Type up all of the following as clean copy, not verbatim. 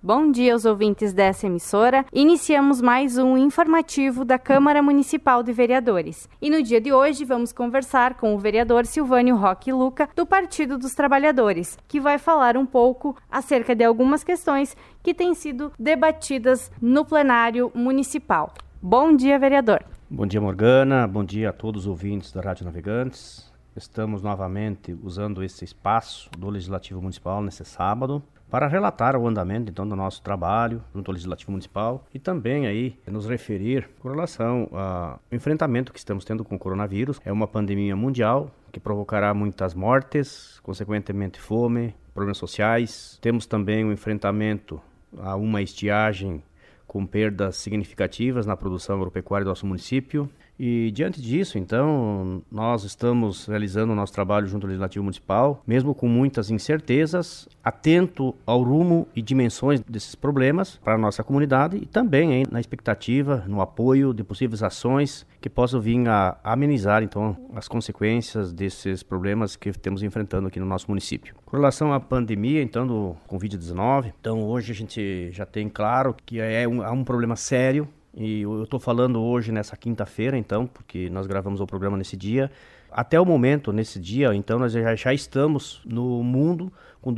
Bom dia aos ouvintes dessa emissora. Iniciamos mais um informativo da Câmara Municipal de Vereadores. E no dia de hoje vamos conversar com o vereador Silvânio Roque Luca, do Partido dos Trabalhadores, que vai falar um pouco acerca de algumas questões que têm sido debatidas no plenário municipal. Bom dia, vereador. Bom dia, Morgana. Bom dia a todos os ouvintes da Rádio Navegantes. Estamos novamente usando esse espaço do Legislativo Municipal nesse sábado para relatar o andamento então do nosso trabalho junto ao Legislativo Municipal e também aí nos referir com relação ao enfrentamento que estamos tendo com o coronavírus. É uma pandemia mundial que provocará muitas mortes, consequentemente fome, problemas sociais. Temos também o enfrentamento a uma estiagem com perdas significativas na produção agropecuária do nosso município. E diante disso, então, nós estamos realizando o nosso trabalho junto ao Legislativo Municipal, mesmo com muitas incertezas, atento ao rumo e dimensões desses problemas para a nossa comunidade e também hein, na expectativa, no apoio de possíveis ações que possam vir a amenizar, então, as consequências desses problemas que temos enfrentando aqui no nosso município. Com relação à pandemia, então, do Covid-19, então, hoje a gente já tem claro que há um problema sério. E eu estou falando hoje nessa quinta-feira, então, porque nós gravamos o programa nesse dia. Até o momento, nesse dia, então, nós já estamos no mundo com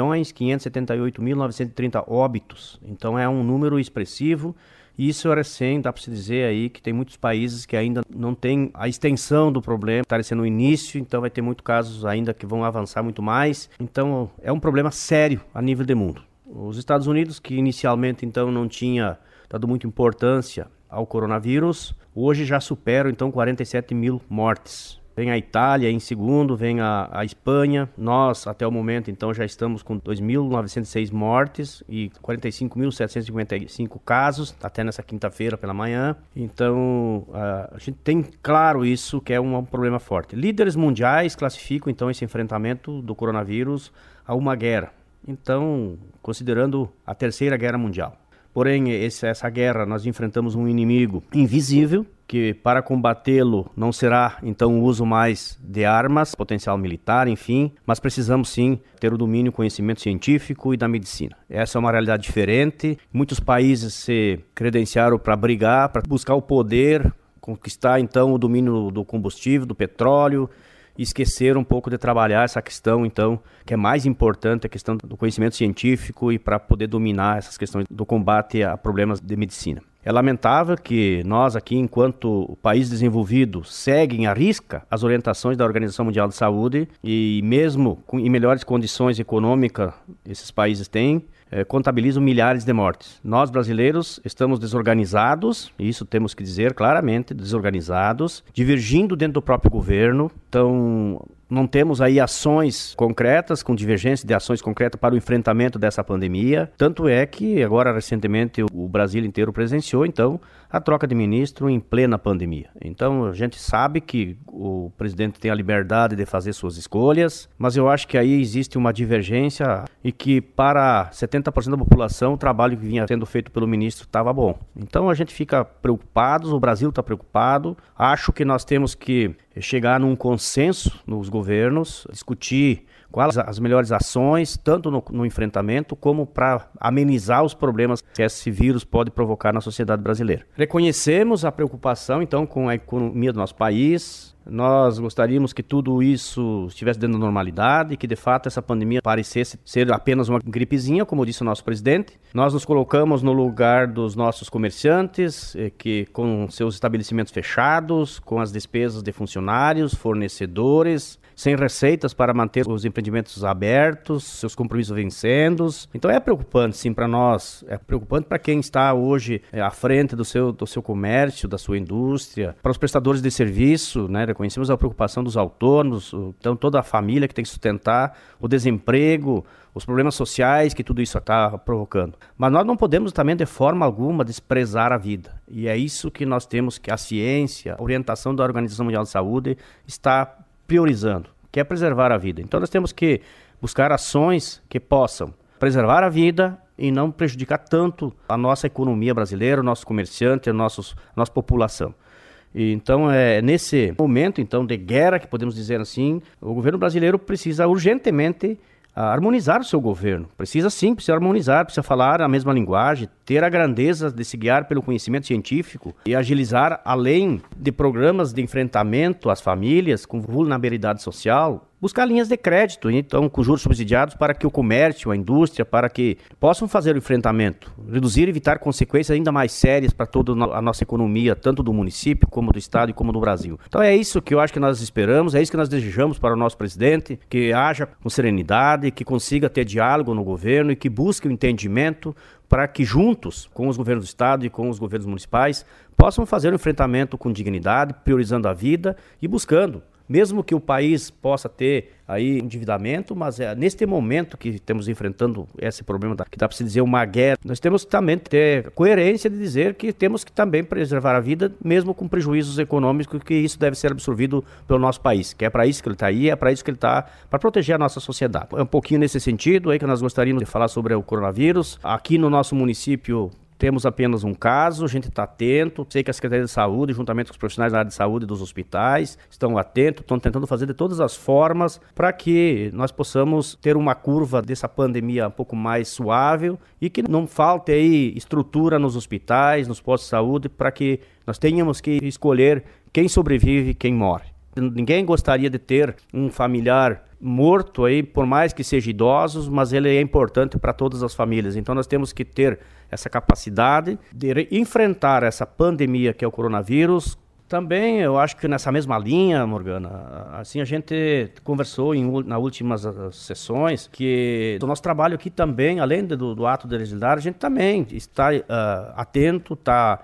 2.578.930 óbitos. Então, é um número expressivo. E isso é recém, dá para se dizer aí que tem muitos países que ainda não têm a extensão do problema. Está sendo o início, então vai ter muitos casos ainda que vão avançar muito mais. Então, é um problema sério a nível do mundo. Os Estados Unidos, que inicialmente, então, não tinha dado muita importância ao coronavírus, hoje já superam então 47 mil mortes. Vem a Itália em segundo, vem a Espanha. Nós, até o momento, então, já estamos com 2.906 mortes e 45.755 casos, até nessa quinta-feira pela manhã. Então, a gente tem claro isso, que é um problema forte. Líderes mundiais classificam, então, esse enfrentamento do coronavírus a uma guerra. Então, considerando a Terceira Guerra Mundial. Porém, essa guerra, nós enfrentamos um inimigo invisível, que para combatê-lo não será, então, o uso mais de armas, potencial militar, enfim, mas precisamos, sim, ter o domínio, conhecimento científico e da medicina. Essa é uma realidade diferente. Muitos países se credenciaram para brigar, para buscar o poder, conquistar, então, o domínio do combustível, do petróleo, e esquecer um pouco de trabalhar essa questão, então, que é mais importante, a questão do conhecimento científico e para poder dominar essas questões do combate a problemas de medicina. É lamentável que nós aqui, enquanto país desenvolvido, seguem à risca as orientações da Organização Mundial de Saúde e mesmo em melhores condições econômicas esses países têm, contabilizam milhares de mortes. Nós, brasileiros, estamos desorganizados, e isso temos que dizer claramente, desorganizados, divergindo dentro do próprio governo. Então, não temos aí ações concretas, com divergência de ações concretas para o enfrentamento dessa pandemia. Tanto é que agora, recentemente, o Brasil inteiro presenciou, então, a troca de ministro em plena pandemia. Então, a gente sabe que o presidente tem a liberdade de fazer suas escolhas, mas eu acho que aí existe uma divergência e que para 70% da população o trabalho que vinha sendo feito pelo ministro estava bom. Então, a gente fica preocupado, o Brasil está preocupado. Acho que nós temos que chegar num consenso nos governos, discutir quais as melhores ações, tanto no enfrentamento como para amenizar os problemas que esse vírus pode provocar na sociedade brasileira. Reconhecemos a preocupação, então, com a economia do nosso país. Nós gostaríamos que tudo isso estivesse dentro da normalidade, que de fato essa pandemia parecesse ser apenas uma gripezinha, como disse o nosso presidente. Nós nos colocamos no lugar dos nossos comerciantes, que com seus estabelecimentos fechados, com as despesas de funcionários, fornecedores, sem receitas para manter os empreendimentos abertos, seus compromissos vencendo. Então é preocupante, sim, para nós. É preocupante para quem está hoje à frente do seu comércio, da sua indústria, para os prestadores de serviço, né? Reconhecemos a preocupação dos autônomos, então toda a família que tem que sustentar, o desemprego, os problemas sociais que tudo isso está provocando. Mas nós não podemos também, de forma alguma, desprezar a vida. E é isso que nós temos que a ciência, a orientação da Organização Mundial de Saúde está priorizando, que é preservar a vida. Então nós temos que buscar ações que possam preservar a vida e não prejudicar tanto a nossa economia brasileira, o nosso comerciante, a nossa população. E então, nesse momento então, de guerra, que podemos dizer assim, o governo brasileiro precisa urgentemente harmonizar o seu governo. Precisa harmonizar, precisa falar a mesma linguagem, ter a grandeza de se guiar pelo conhecimento científico e agilizar, além de programas de enfrentamento às famílias com vulnerabilidade social, buscar linhas de crédito, então, com juros subsidiados para que o comércio, a indústria, para que possam fazer o enfrentamento, reduzir e evitar consequências ainda mais sérias para toda a nossa economia, tanto do município, como do estado e como do Brasil. Então é isso que eu acho que nós esperamos, é isso que nós desejamos para o nosso presidente, que haja com serenidade, que consiga ter diálogo no governo e que busque o entendimento para que juntos, com os governos do estado e com os governos municipais, possam fazer o enfrentamento com dignidade, priorizando a vida e buscando, mesmo que o país possa ter aí endividamento, mas neste momento que estamos enfrentando esse problema, que dá para se dizer uma guerra, nós temos que também ter coerência de dizer que temos que também preservar a vida, mesmo com prejuízos econômicos, que isso deve ser absorvido pelo nosso país, que é para isso que ele está aí, é para isso que ele está, para proteger a nossa sociedade. É um pouquinho nesse sentido aí que nós gostaríamos de falar sobre o coronavírus. Aqui no nosso município, temos apenas um caso, a gente está atento. Sei que a Secretaria de Saúde, juntamente com os profissionais da área de saúde dos hospitais, estão atentos, estão tentando fazer de todas as formas para que nós possamos ter uma curva dessa pandemia um pouco mais suave e que não falte aí estrutura nos hospitais, nos postos de saúde, para que nós tenhamos que escolher quem sobrevive e quem morre. Ninguém gostaria de ter um familiar morto aí, por mais que seja idosos, mas ele é importante para todas as famílias. Então nós temos que ter essa capacidade de enfrentar essa pandemia que é o coronavírus. Também eu acho que nessa mesma linha, Morgana, assim a gente conversou nas últimas sessões que o nosso trabalho aqui também, além do ato de legislar, a gente também está atento, está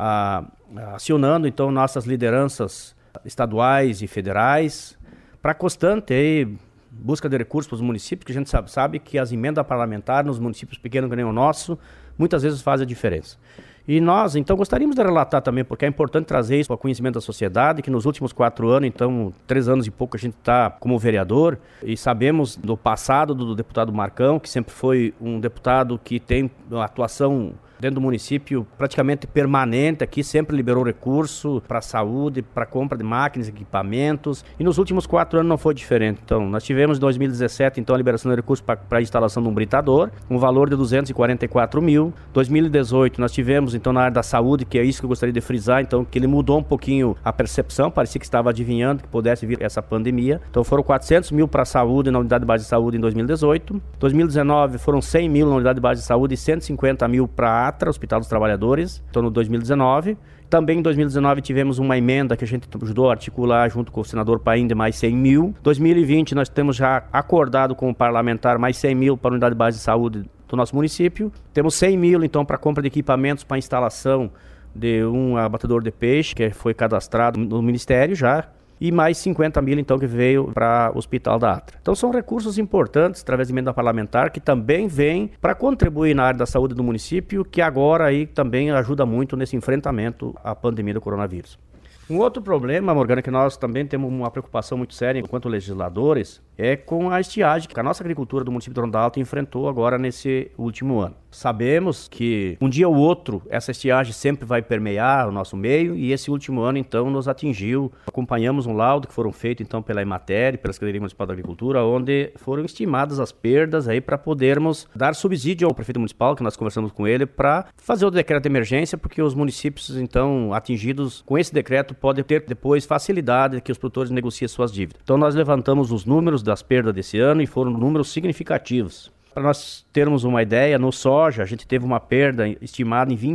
acionando então nossas lideranças estaduais e federais para constante aí, busca de recursos para os municípios, que a gente sabe que as emendas parlamentares nos municípios pequenos que nem o nosso, muitas vezes fazem a diferença. E nós, então, gostaríamos de relatar também, porque é importante trazer isso para o conhecimento da sociedade, que nos últimos 4 anos, então, 3 anos e pouco, a gente está como vereador, e sabemos do passado do deputado Marcão, que sempre foi um deputado que tem uma atuação dentro do município praticamente permanente aqui, sempre liberou recurso para a saúde, para compra de máquinas, equipamentos, e nos últimos 4 anos não foi diferente. Então, nós tivemos em 2017, então, a liberação de recursos para a instalação de um britador, um valor de 244 mil. 2018, nós tivemos, então, na área da saúde, que é isso que eu gostaria de frisar, então, que ele mudou um pouquinho a percepção, parecia que estava adivinhando que pudesse vir essa pandemia. Então, foram 400 mil para a saúde, na unidade de base de saúde em 2018. 2019, foram 100 mil na unidade de base de saúde e 150 mil para a Hospital dos Trabalhadores, então no 2019. Também em 2019 tivemos uma emenda que a gente ajudou a articular junto com o senador Paim de mais 100 mil. 2020 nós temos já acordado com o parlamentar mais 100 mil para a unidade de base de saúde do nosso município. Temos 100 mil então para compra de equipamentos para instalação de um abatedor de peixe que foi cadastrado no Ministério já. E mais 50 mil, então, que veio para o Hospital da Atra. Então, são recursos importantes, através de emenda parlamentar, que também vem para contribuir na área da saúde do município, que agora aí também ajuda muito nesse enfrentamento à pandemia do coronavírus. Um outro problema, Morgana, que nós também temos uma preocupação muito séria enquanto legisladores, é com a estiagem que a nossa agricultura do município de Ronda Alta enfrentou agora nesse último ano. Sabemos que um dia ou outro essa estiagem sempre vai permear o nosso meio e esse último ano então nos atingiu. Acompanhamos um laudo que foram feito então pela Emater e pela Secretaria Municipal da Agricultura, onde foram estimadas as perdas aí para podermos dar subsídio ao prefeito municipal, que nós conversamos com ele, para fazer o decreto de emergência, porque os municípios então atingidos com esse decreto podem ter depois facilidade que os produtores negociem suas dívidas. Então nós levantamos os números das perdas desse ano e foram números significativos. Para nós termos uma ideia, no soja a gente teve uma perda estimada em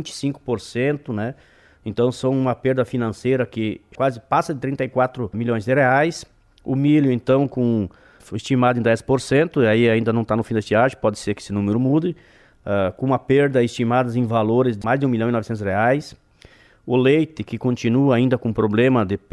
25%, né? Então são uma perda financeira que quase passa de 34 milhões de reais. O milho então foi estimado em 10%, e aí ainda não está no fim da estiagem, pode ser que esse número mude, com uma perda estimada em valores de mais de R$1.900.000. O leite, que continua ainda com problema de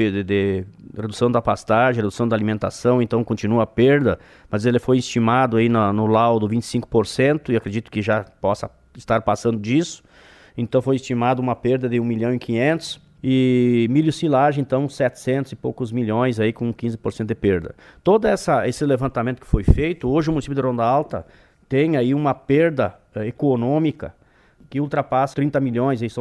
redução da pastagem, redução da alimentação, então continua a perda, mas ele foi estimado aí no laudo 25% e acredito que já possa estar passando disso. Então foi estimado uma perda de R$1.500.000 e milho silagem, então 700 e poucos milhões aí com 15% de perda. Todo esse levantamento que foi feito, hoje o município de Ronda Alta tem aí uma perda econômica que ultrapassa 30 milhões, aí são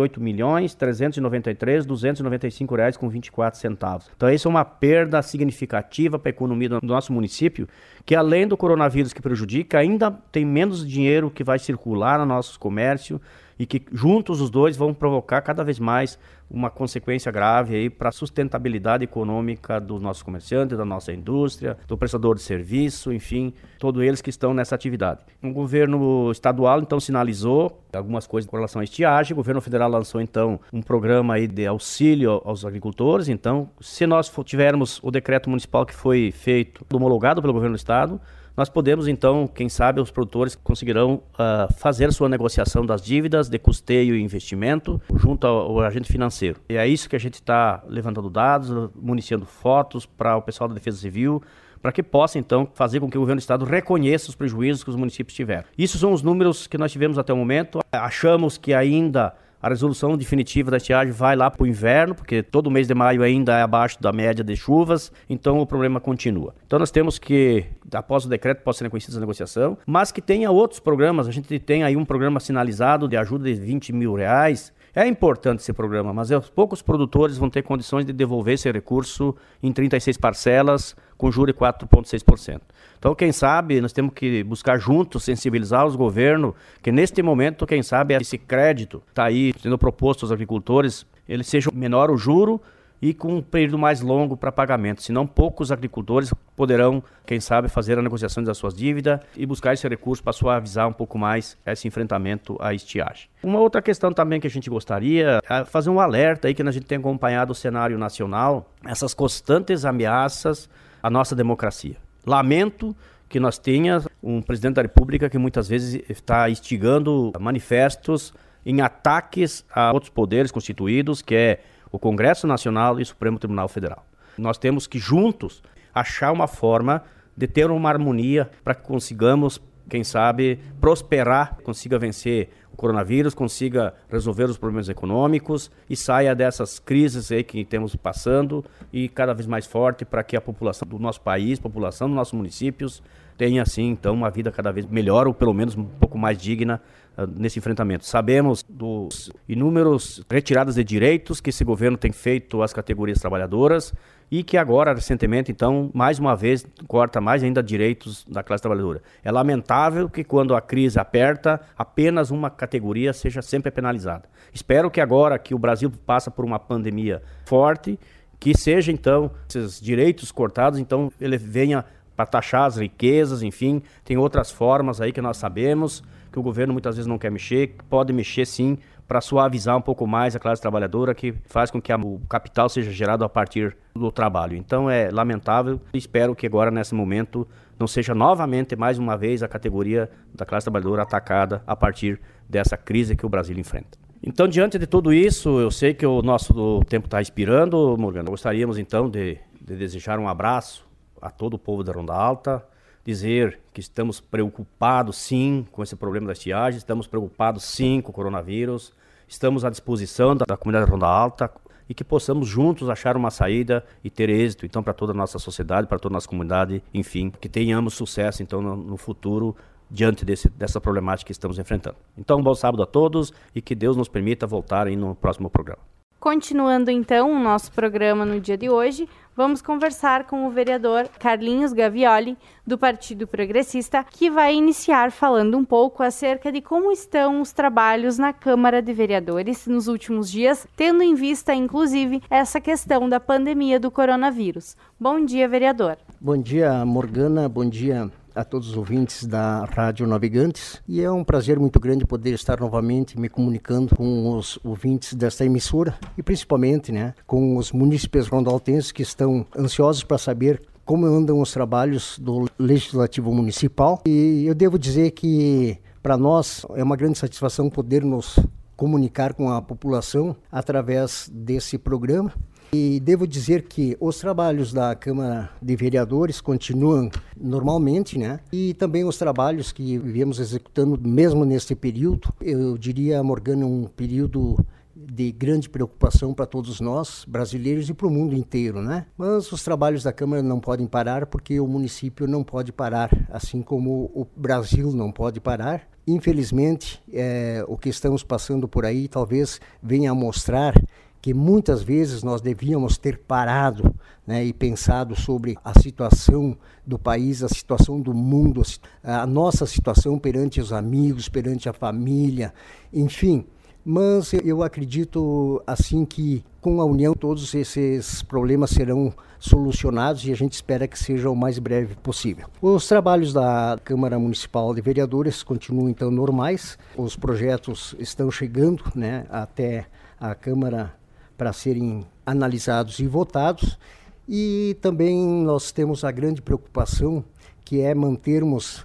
38.393.295 reais com 24 centavos. Então isso é uma perda significativa para a economia do nosso município, que além do coronavírus que prejudica, ainda tem menos dinheiro que vai circular no nosso comércio e que juntos os dois vão provocar cada vez mais uma consequência grave aí para a sustentabilidade econômica dos nossos comerciantes, da nossa indústria, do prestador de serviço, enfim, todos eles que estão nessa atividade. O governo estadual então sinalizou algumas coisas com relação à estiagem, o governo federal lançou então um programa aí de auxílio aos agricultores. Então, se nós tivermos o decreto municipal que foi feito, homologado pelo governo do estado, nós podemos, então, quem sabe, os produtores conseguirão fazer sua negociação das dívidas de custeio e investimento junto ao agente financeiro. E é isso que a gente está levantando dados, municiando fotos para o pessoal da Defesa Civil, para que possa, então, fazer com que o governo do estado reconheça os prejuízos que os municípios tiveram. Isso são os números que nós tivemos até o momento. Achamos que ainda a resolução definitiva da estiagem vai lá para o inverno, porque todo mês de maio ainda é abaixo da média de chuvas, então o problema continua. Então nós temos que, após o decreto, possa ser reconhecida a negociação, mas que tenha outros programas. A gente tem aí um programa sinalizado de ajuda de 20 mil reais. É importante esse programa, mas poucos produtores vão ter condições de devolver esse recurso em 36 parcelas, com juros de 4,6%. Então, quem sabe, nós temos que buscar juntos, sensibilizar os governos, que neste momento, quem sabe, esse crédito está aí sendo proposto aos agricultores, ele seja menor o juro e com um período mais longo para pagamento. Senão, poucos agricultores poderão, quem sabe, fazer a negociação das suas dívidas e buscar esse recurso para suavizar um pouco mais esse enfrentamento à estiagem. Uma outra questão também que a gente gostaria é fazer um alerta aí, que a gente tem acompanhado o cenário nacional, essas constantes ameaças à nossa democracia. Lamento que nós tenhamos um presidente da República que muitas vezes está instigando manifestos em ataques a outros poderes constituídos, que é o Congresso Nacional e o Supremo Tribunal Federal. Nós temos que juntos achar uma forma de ter uma harmonia para que consigamos, quem sabe, prosperar, consiga vencer o coronavírus, consiga resolver os problemas econômicos e saia dessas crises aí que temos passando e cada vez mais forte para que a população do nosso país, população dos nossos municípios tenha assim então uma vida cada vez melhor ou pelo menos um pouco mais digna nesse enfrentamento. Sabemos dos inúmeros retiradas de direitos que esse governo tem feito às categorias trabalhadoras e que agora, recentemente, então, mais uma vez, corta mais ainda direitos da classe trabalhadora. É lamentável que quando a crise aperta, apenas uma categoria seja sempre penalizada. Espero que agora que o Brasil passa por uma pandemia forte, que seja, então, esses direitos cortados, então, ele venha para taxar as riquezas, enfim, tem outras formas aí que nós sabemos, que o governo muitas vezes não quer mexer, que pode mexer sim, para suavizar um pouco mais a classe trabalhadora, que faz com que o capital seja gerado a partir do trabalho. Então é lamentável, espero que agora nesse momento não seja novamente, mais uma vez, a categoria da classe trabalhadora atacada a partir dessa crise que o Brasil enfrenta. Então, diante de tudo isso, eu sei que o nosso tempo está expirando, Morgana. Gostaríamos então de desejar um abraço a todo o povo da Ronda Alta, dizer que estamos preocupados sim com esse problema da estiagem, estamos preocupados sim com o coronavírus, estamos à disposição da comunidade da Ronda Alta e que possamos juntos achar uma saída e ter êxito então para toda a nossa sociedade, para toda a nossa comunidade, enfim, que tenhamos sucesso então no futuro diante dessa problemática que estamos enfrentando. Então, um bom sábado a todos e que Deus nos permita voltar aí no próximo programa. Continuando então o nosso programa no dia de hoje, vamos conversar com o vereador Carlinhos Gavioli, do Partido Progressista, que vai iniciar falando um pouco acerca de como estão os trabalhos na Câmara de Vereadores nos últimos dias, tendo em vista, inclusive, essa questão da pandemia do coronavírus. Bom dia, vereador. Bom dia, Morgana. Bom dia a todos os ouvintes da Rádio Navegantes, e é um prazer muito grande poder estar novamente me comunicando com os ouvintes desta emissora e principalmente, com os munícipes rondaltenses que estão ansiosos para saber como andam os trabalhos do Legislativo Municipal. E eu devo dizer que para nós é uma grande satisfação poder nos comunicar com a população através desse programa. E devo dizer que os trabalhos da Câmara de Vereadores continuam normalmente, E também os trabalhos que viemos executando mesmo neste período, eu diria, Morgana, um período de grande preocupação para todos nós, brasileiros e para o mundo inteiro, Mas os trabalhos da Câmara não podem parar porque o município não pode parar, assim como o Brasil não pode parar. Infelizmente, o que estamos passando por aí talvez venha a mostrar que muitas vezes nós devíamos ter parado, né, e pensado sobre a situação do país, a situação do mundo, a nossa situação perante os amigos, perante a família, enfim. Mas eu acredito assim que com a união todos esses problemas serão solucionados e a gente espera que seja o mais breve possível. Os trabalhos da Câmara Municipal de Vereadores continuam então normais, os projetos estão chegando, né, até a Câmara para serem analisados e votados, e também nós temos a grande preocupação que é mantermos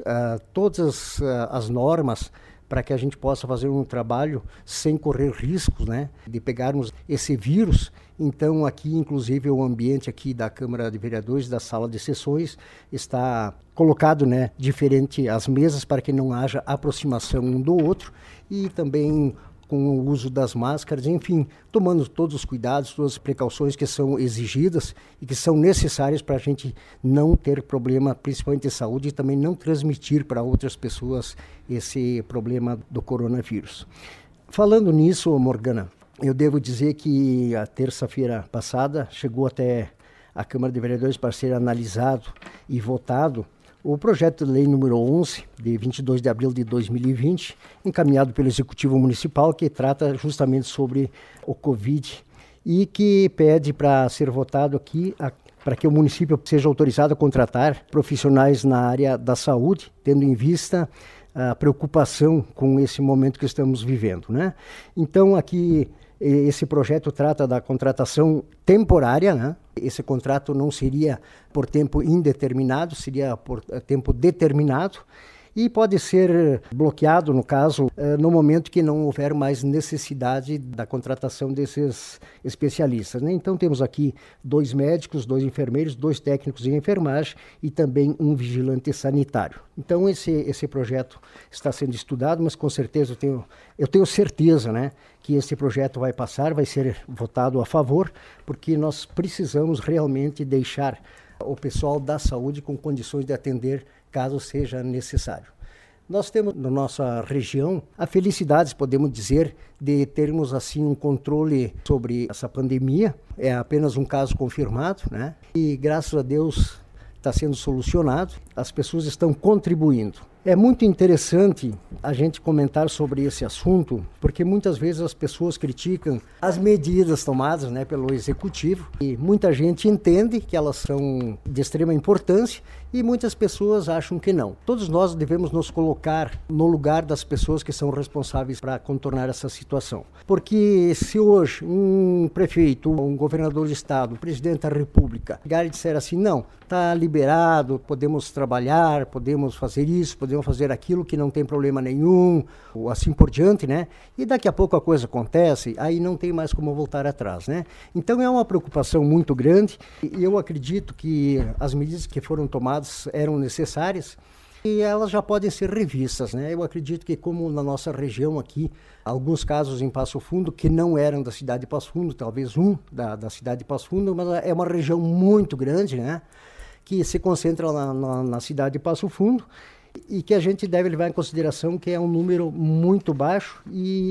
todas as normas para que a gente possa fazer um trabalho sem correr riscos, né, de pegarmos esse vírus. Então aqui, inclusive, o ambiente aqui da Câmara de Vereadores, da sala de sessões, está colocado, né, diferente as mesas para que não haja aproximação um do outro, e também com o uso das máscaras, enfim, tomando todos os cuidados, todas as precauções que são exigidas e que são necessárias para a gente não ter problema, principalmente de saúde, e também não transmitir para outras pessoas esse problema do coronavírus. Falando nisso, Morgana, eu devo dizer que a terça-feira passada chegou até a Câmara de Vereadores para ser analisado e votado o projeto de lei número 11, de 22 de abril de 2020, encaminhado pelo Executivo Municipal, que trata justamente sobre o Covid e que pede para ser votado aqui para que o município seja autorizado a contratar profissionais na área da saúde, tendo em vista a preocupação com esse momento que estamos vivendo, né? Então, aqui, esse projeto trata da contratação temporária, né? Esse contrato não seria por tempo indeterminado, seria por tempo determinado, e pode ser bloqueado, no caso, no momento que não houver mais necessidade da contratação desses especialistas, né? Então temos aqui 2 médicos, 2 enfermeiros, 2 técnicos em enfermagem e também um vigilante sanitário. Então esse projeto está sendo estudado, mas com certeza eu tenho certeza, né, que esse projeto vai passar, vai ser votado a favor, porque nós precisamos realmente deixar o pessoal da saúde com condições de atender caso seja necessário. Nós temos na nossa região a felicidade, podemos dizer, de termos assim um controle sobre essa pandemia. É apenas um caso confirmado, né? E graças a Deus está sendo solucionado, as pessoas estão contribuindo. É muito interessante a gente comentar sobre esse assunto, porque muitas vezes as pessoas criticam as medidas tomadas, né, pelo Executivo, e muita gente entende que elas são de extrema importância e muitas pessoas acham que não. Todos nós devemos nos colocar no lugar das pessoas que são responsáveis para contornar essa situação. Porque se hoje um prefeito, um governador de estado, um presidente da República, chegar e disser assim, não, está liberado, podemos trabalhar, podemos fazer isso, podemos fazer aquilo, que não tem problema nenhum, ou assim por diante, né? E daqui a pouco a coisa acontece, aí não tem mais como voltar atrás, né? Então é uma preocupação muito grande e eu acredito que as medidas que foram tomadas eram necessárias e elas já podem ser revistas, né? Eu acredito que como na nossa região aqui, alguns casos em Passo Fundo que não eram da cidade de Passo Fundo, talvez da cidade de Passo Fundo, mas é uma região muito grande, né? Que se concentra na cidade de Passo Fundo e que a gente deve levar em consideração que é um número muito baixo,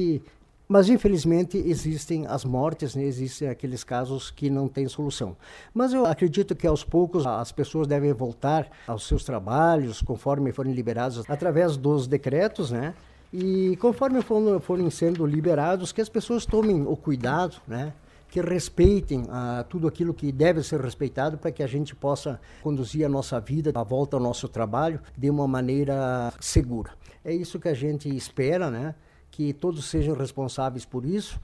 mas infelizmente existem as mortes, né? Existem aqueles casos que não têm solução. Mas eu acredito que aos poucos as pessoas devem voltar aos seus trabalhos conforme forem liberados através dos decretos, né? E conforme forem sendo liberados, que as pessoas tomem o cuidado, né? Que respeitem tudo aquilo que deve ser respeitado para que a gente possa conduzir a nossa vida, a volta ao nosso trabalho, de uma maneira segura. É isso que a gente espera, né? Que todos sejam responsáveis por isso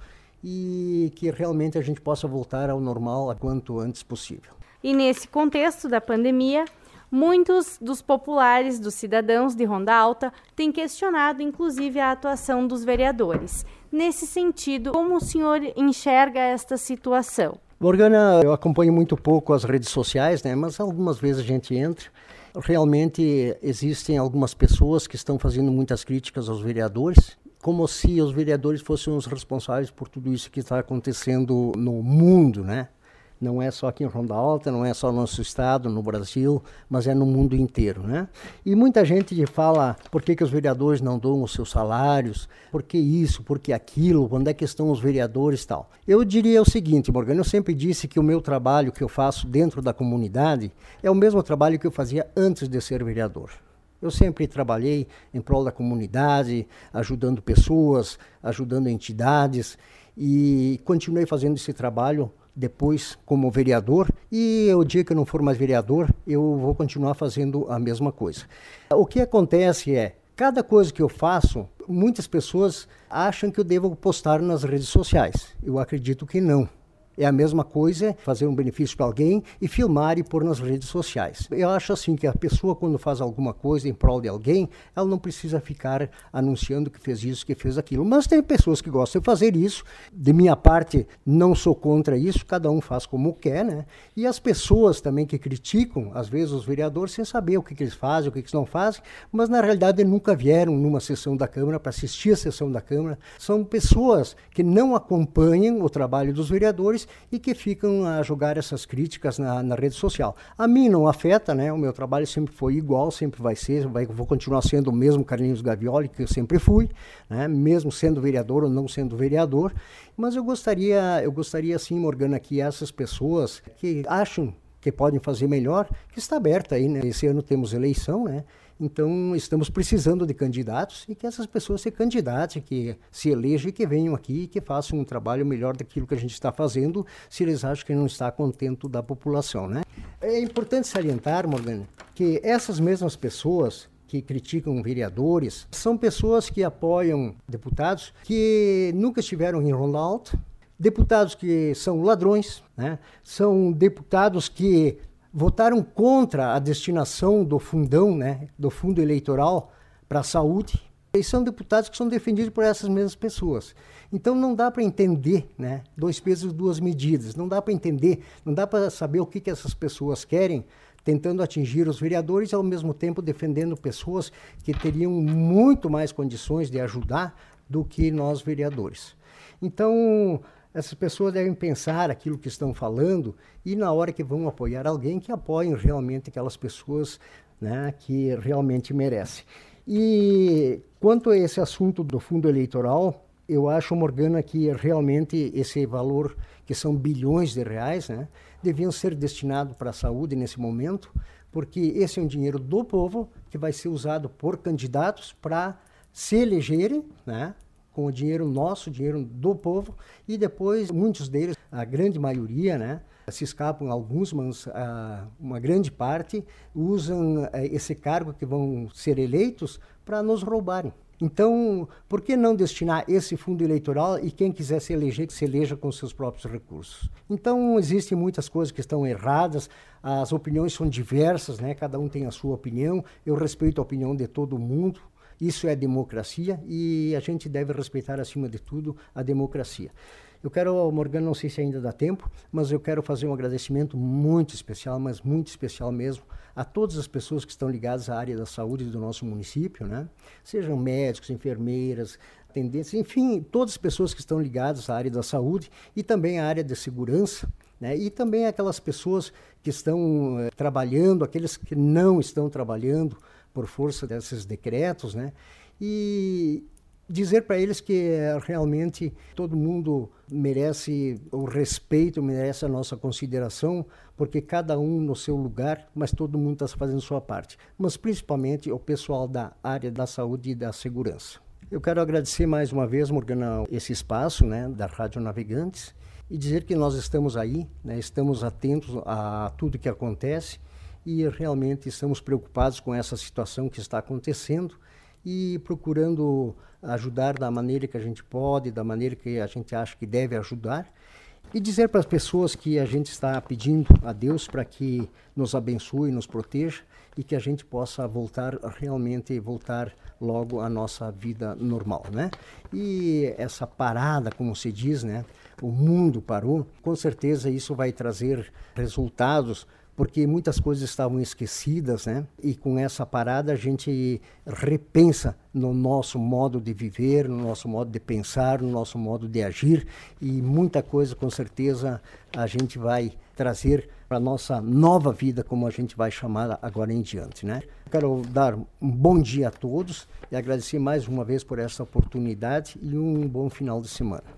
e que realmente a gente possa voltar ao normal o quanto antes possível. E nesse contexto da pandemia, muitos dos populares, dos cidadãos de Ronda Alta, têm questionado inclusive a atuação dos vereadores. Nesse sentido, como o senhor enxerga esta situação? Morgana, eu acompanho muito pouco as redes sociais, né? Mas algumas vezes a gente entra. Realmente existem algumas pessoas que estão fazendo muitas críticas aos vereadores, como se os vereadores fossem os responsáveis por tudo isso que está acontecendo no mundo, né? Não é só aqui em Ronda Alta, não é só no nosso estado, no Brasil, mas é no mundo inteiro, né? E muita gente fala por que os vereadores não dão os seus salários, por que isso, por que aquilo, onde é que estão os vereadores e tal. Eu diria o seguinte, Morgana, eu sempre disse que o meu trabalho que eu faço dentro da comunidade é o mesmo trabalho que eu fazia antes de ser vereador. Eu sempre trabalhei em prol da comunidade, ajudando pessoas, ajudando entidades e continuei fazendo esse trabalho depois como vereador, e o dia que eu não for mais vereador, eu vou continuar fazendo a mesma coisa. O que acontece é, cada coisa que eu faço, muitas pessoas acham que eu devo postar nas redes sociais. Eu acredito que não. É a mesma coisa fazer um benefício para alguém e filmar e pôr nas redes sociais. Eu acho assim que a pessoa, quando faz alguma coisa em prol de alguém, ela não precisa ficar anunciando que fez isso, que fez aquilo. Mas tem pessoas que gostam de fazer isso. De minha parte, não sou contra isso, cada um faz como quer, né? E as pessoas também que criticam, às vezes os vereadores, sem saber o que eles fazem, o que eles não fazem, mas na realidade nunca vieram numa sessão da Câmara para assistir a sessão da Câmara. São pessoas que não acompanham o trabalho dos vereadores e que ficam a jogar essas críticas na rede social. A mim não afeta, né? O meu trabalho sempre foi igual, sempre vai ser, vou continuar sendo o mesmo Carlinhos Gavioli que eu sempre fui, né? Mesmo sendo vereador ou não sendo vereador, mas eu gostaria sim, Morgana, que essas pessoas que acham que podem fazer melhor, que está aberta aí, né? Esse ano temos eleição, né? Então, estamos precisando de candidatos e que essas pessoas se candidatem, que se elejam e que venham aqui e que façam um trabalho melhor daquilo que a gente está fazendo, se eles acham que não está contento da população, né? É importante salientar, Morgana, que essas mesmas pessoas que criticam vereadores são pessoas que apoiam deputados que nunca estiveram em Ronda Alta, deputados que são ladrões, né? São deputados que votaram contra a destinação do fundão, né, do fundo eleitoral para a saúde. E são deputados que são defendidos por essas mesmas pessoas. Então não dá para entender, né, dois pesos, duas medidas. Não dá para entender, não dá para saber o que essas pessoas querem, tentando atingir os vereadores e ao mesmo tempo defendendo pessoas que teriam muito mais condições de ajudar do que nós vereadores. Então, essas pessoas devem pensar aquilo que estão falando e na hora que vão apoiar alguém, que apoiem realmente aquelas pessoas, né, que realmente merecem. E quanto a esse assunto do fundo eleitoral, eu acho, Morgana, que realmente esse valor, que são bilhões de reais, né, deviam ser destinados para a saúde nesse momento, porque esse é um dinheiro do povo que vai ser usado por candidatos para se elegerem, né, com o dinheiro nosso, dinheiro do povo, e depois muitos deles, a grande maioria, né, se escapam alguns, mas uma grande parte usam esse cargo que vão ser eleitos para nos roubarem. Então, por que não destinar esse fundo eleitoral e quem quiser se eleger, que se eleja com seus próprios recursos? Então, existem muitas coisas que estão erradas, as opiniões são diversas, né, cada um tem a sua opinião, eu respeito a opinião de todo mundo. Isso é democracia e a gente deve respeitar, acima de tudo, a democracia. Eu quero, Morgana, não sei se ainda dá tempo, mas eu quero fazer um agradecimento muito especial, mas muito especial mesmo, a todas as pessoas que estão ligadas à área da saúde do nosso município, né? Sejam médicos, enfermeiras, atendentes, enfim, todas as pessoas que estão ligadas à área da saúde e também à área de segurança, né? E também aquelas pessoas que estão trabalhando, aqueles que não estão trabalhando, por força desses decretos, né? E dizer para eles que realmente todo mundo merece o respeito, merece a nossa consideração, porque cada um no seu lugar, mas todo mundo está fazendo sua parte. Mas principalmente o pessoal da área da saúde e da segurança. Eu quero agradecer mais uma vez, Morgana, esse espaço, né, da Rádio Navegantes e dizer que nós estamos aí, né, estamos atentos a tudo que acontece, e realmente estamos preocupados com essa situação que está acontecendo e procurando ajudar da maneira que a gente pode, da maneira que a gente acha que deve ajudar. E dizer para as pessoas que a gente está pedindo a Deus para que nos abençoe, nos proteja e que a gente possa voltar logo à nossa vida normal, né? E essa parada, como se diz, né? O mundo parou, com certeza isso vai trazer resultados, porque muitas coisas estavam esquecidas, né? E com essa parada a gente repensa no nosso modo de viver, no nosso modo de pensar, no nosso modo de agir, e muita coisa com certeza a gente vai trazer para a nossa nova vida, como a gente vai chamar agora em diante, né? Quero dar um bom dia a todos e agradecer mais uma vez por essa oportunidade e um bom final de semana.